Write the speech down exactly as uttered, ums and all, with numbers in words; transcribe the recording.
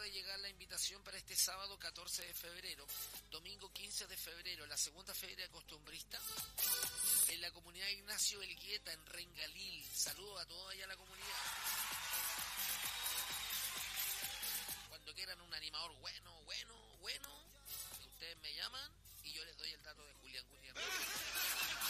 de llegar la invitación para este sábado catorce de febrero, domingo quince de febrero, la segunda feria costumbrista en la comunidad Ignacio Elgueta, en Rengalil. Saludos a toda allá la comunidad. Cuando quieran un animador bueno, bueno, bueno, ustedes me llaman y yo les doy el dato de Julián Gutiérrez.